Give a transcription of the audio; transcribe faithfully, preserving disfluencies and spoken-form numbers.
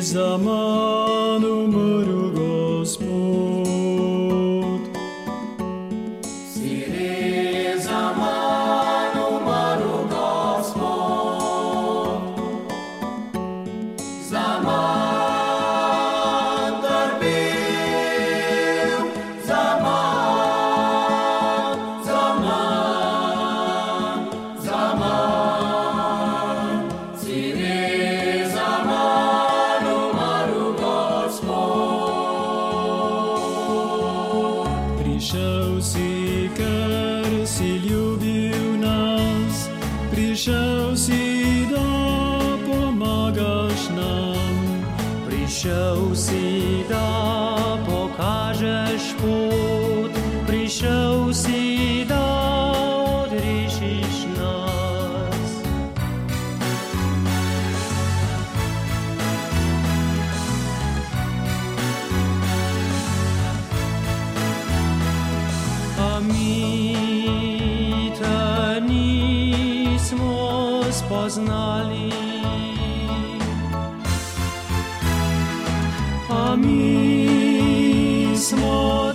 za manu moru Gospod. Siri za manu moru Gospod. Za man trpil, za man, za man, za man. Siri za manu moru Gospod. Prišel si, ker si ljubil nas, prišel si, da pomagaš nam. Prišel si, da pokažeš pot, prišel si, da odrešiš nas. A mi te nismo spoznali, a mi smo